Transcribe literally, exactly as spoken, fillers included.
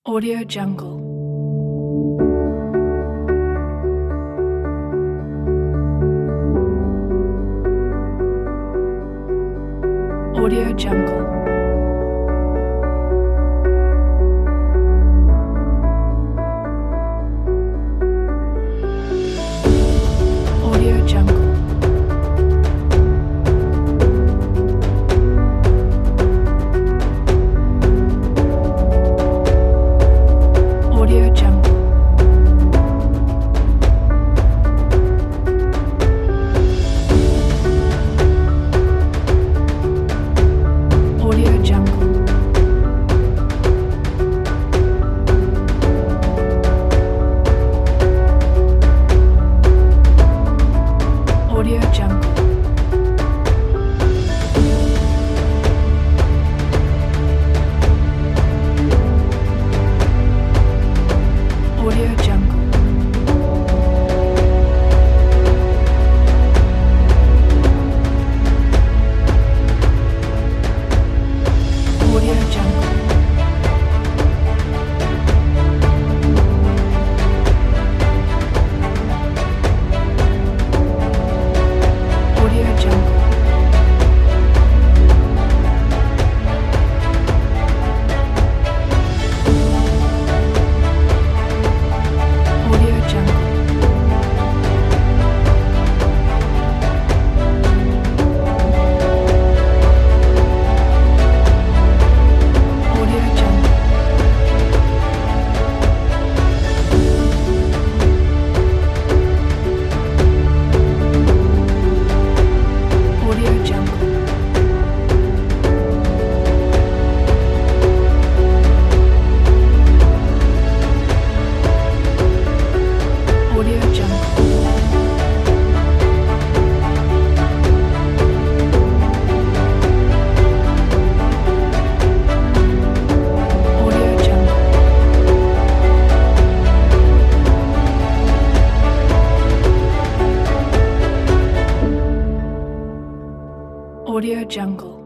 Audio Jungle. Audio Jungle. Audio Jungle. Audio Jungle. Audio Jungle. Audio Jungle. Audio Jungle. Audio Jungle. Audio Jungle. Audio Jungle. Audio Jungle. Audio Jungle. Audio Jungle. Audio Jungle. Audio Jungle.